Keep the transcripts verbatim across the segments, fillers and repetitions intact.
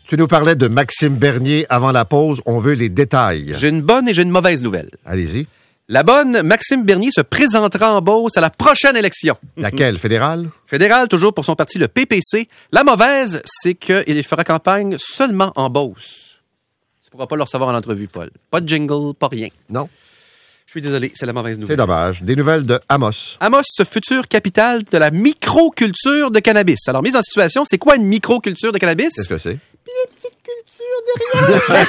Tu nous parlais de Maxime Bernier avant la pause. On veut les détails. J'ai une bonne et j'ai une mauvaise nouvelle. Allez-y. La bonne, Maxime Bernier se présentera en Beauce à la prochaine élection. Laquelle? Fédérale? Fédérale, toujours pour son parti, le P P C. La mauvaise, c'est qu'il fera campagne seulement en Beauce. Tu ne pourras pas le recevoir en entrevue, Paul. Pas de jingle, pas rien. Non. Je suis désolé, c'est la mauvaise nouvelle. C'est dommage. Des nouvelles de Amos. Amos, future capitale de la microculture de cannabis. Alors, mise en situation, c'est quoi une microculture de cannabis? Qu'est-ce que c'est? Une petite culture derrière.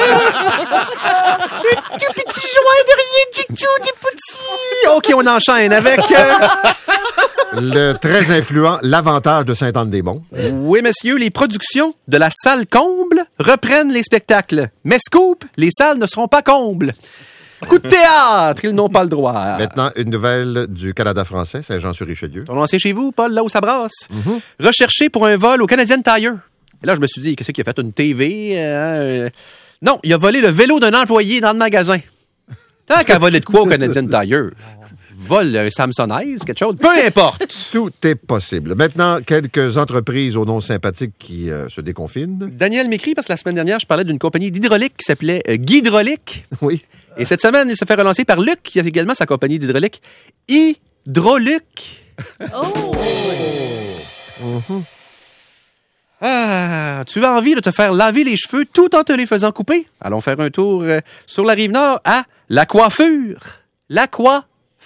Un tout petit joint derrière du tout, des petits. OK, on enchaîne avec... Euh... Le très influent L'Avantage de Sainte-Anne-des-Monts. Oui, messieurs, les productions de la salle comble reprennent les spectacles. Mais scoop, les salles ne seront pas combles. Coup de théâtre, ils n'ont pas le droit. Maintenant, une nouvelle du Canada français, Saint-Jean-sur-Richelieu. On lancé chez vous, Paul, là où ça brasse. Mm-hmm. Recherché pour un vol au Canadian Tire. Et là, je me suis dit, qu'est-ce qu'il a fait? Une T V? Euh... Non, il a volé le vélo d'un employé dans le magasin. Tant qu'à voler de quoi au Canadian Tire? Vole un Samsonite, quelque chose? Peu importe. Tout est possible. Maintenant, quelques entreprises au nom sympathique qui euh, se déconfinent. Daniel m'écrit parce que la semaine dernière, je parlais d'une compagnie d'hydraulique qui s'appelait euh, Guhydraulique. Oui. Et cette semaine, il se fait relancer par Luc, qui a également sa compagnie d'hydraulique. Hydroluc. Oh! Mm-hmm. Ah, tu as envie de te faire laver les cheveux tout en te les faisant couper? Allons faire un tour euh, sur la Rive-Nord à La Coiffure. La Coiffure.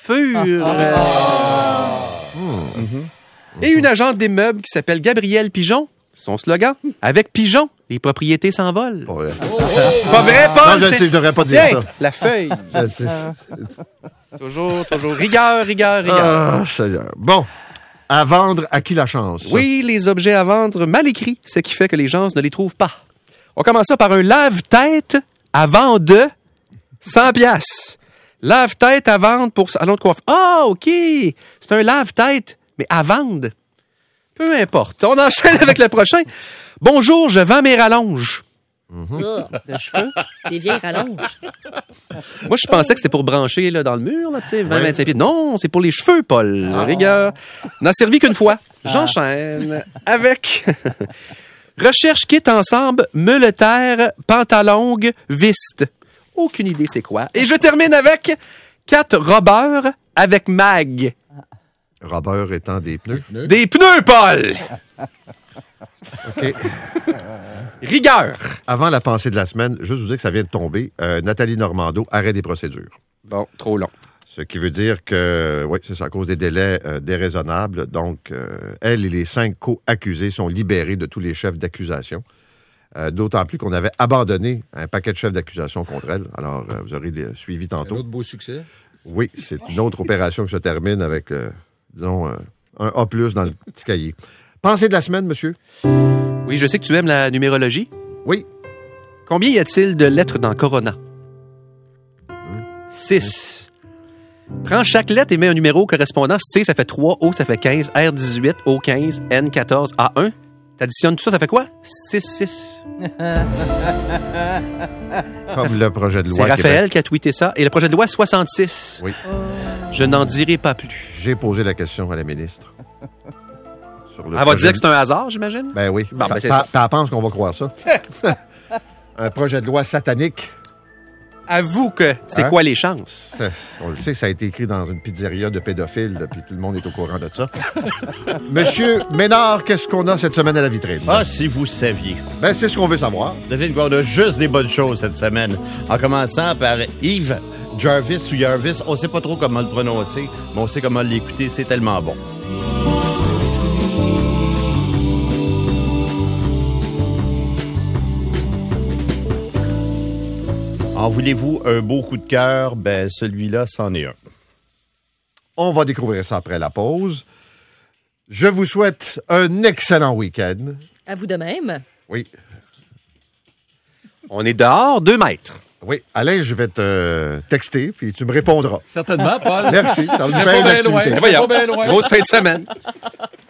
Et une agente des meubles qui s'appelle Gabrielle Pigeon. Son slogan, avec Pigeon, les propriétés s'envolent. Pas vrai. Pas vrai, Paul? Non, je sais, je devrais pas dire Tiens, ça. la feuille. Je sais. Toujours, toujours. Rigueur, rigueur, rigueur. Ah, Seigneur. Bon. À vendre, à qui la chance? Oui, les objets à vendre mal écrits, ce qui fait que les gens ne les trouvent pas. On commence ça par un lave-tête à vendre cent piastres. Lave-tête à vendre pour salon de coiffure. Ah, OK. C'est un lave-tête, mais à vendre. Peu importe. On enchaîne avec le prochain. Bonjour, je vends mes rallonges. Mm-hmm. De cheveux, des vieilles rallonges. Moi, je pensais que c'était pour brancher là, dans le mur, là, tu sais, vingt à vingt-cinq pieds. Non, c'est pour les cheveux, Paul. Oh. Rigueur. N'a servi qu'une fois. J'enchaîne avec... Recherche kit ensemble, meuletaire, pantalongue, viste. Aucune idée c'est quoi. Et je termine avec quatre robbeurs avec mag. Robeur étant des pneus. Des pneus, Paul! OK. Rigueur. Avant la pensée de la semaine, juste vous dire que ça vient de tomber. Euh, Nathalie Normando, arrêt des procédures. Bon, trop long. Ce qui veut dire que, oui, c'est ça, à cause des délais euh, déraisonnables. Donc, euh, elle et les cinq co-accusés sont libérés de tous les chefs d'accusation. Euh, d'autant plus qu'on avait abandonné un paquet de chefs d'accusation contre elle. Alors, euh, vous aurez les, suivi tantôt. Un autre beau succès. Oui, c'est une autre opération qui se termine avec, euh, disons, euh, un A plus dans le petit cahier. Pensée de la semaine, monsieur? Oui, je sais que tu aimes la numérologie. Oui. Combien y a-t-il de lettres dans Corona? Six. Prends chaque lettre et mets un numéro correspondant. C, ça fait trois. O, ça fait quinze. R, dix-huit. O, quinze. N, quatorze. A, un. T'additionnes tout ça, ça fait quoi? six, six. Comme le projet de loi. C'est Raphaël Québec. qui a tweeté ça. Et le projet de loi soixante-six. Oui. Je n'en dirai pas plus. J'ai posé la question à la ministre. Sur le Elle va projet dire de- que c'est un hasard, j'imagine? Ben oui. Bon, ben, c'est Pa- ça. pa- Elle pense qu'on va croire ça. Un projet de loi satanique. Avoue que c'est Hein? quoi les chances? Ça, on le sait, ça a été écrit dans une pizzeria de pédophiles, là, puis tout le monde est au courant de ça. Monsieur Ménard, qu'est-ce qu'on a cette semaine à la vitrine? Ah, si vous saviez. Ben, c'est ce qu'on veut savoir. Devine qu'on a juste des bonnes choses cette semaine. En commençant par Yves Jarvis ou Jarvis. On sait pas trop comment le prononcer, mais on sait comment l'écouter. C'est tellement bon. En voulez-vous un beau coup de cœur? Ben, celui-là, c'en est un. On va découvrir ça après la pause. Je vous souhaite un excellent week-end. À vous de même. Oui. On est dehors, deux mètres. Oui. Alain, je vais te texter, puis tu me répondras. Certainement, Paul. Merci. Ça va nous C'est faire pas une bien loin. activité. C'est Voyons. pas bien loin. Grosse fin de semaine.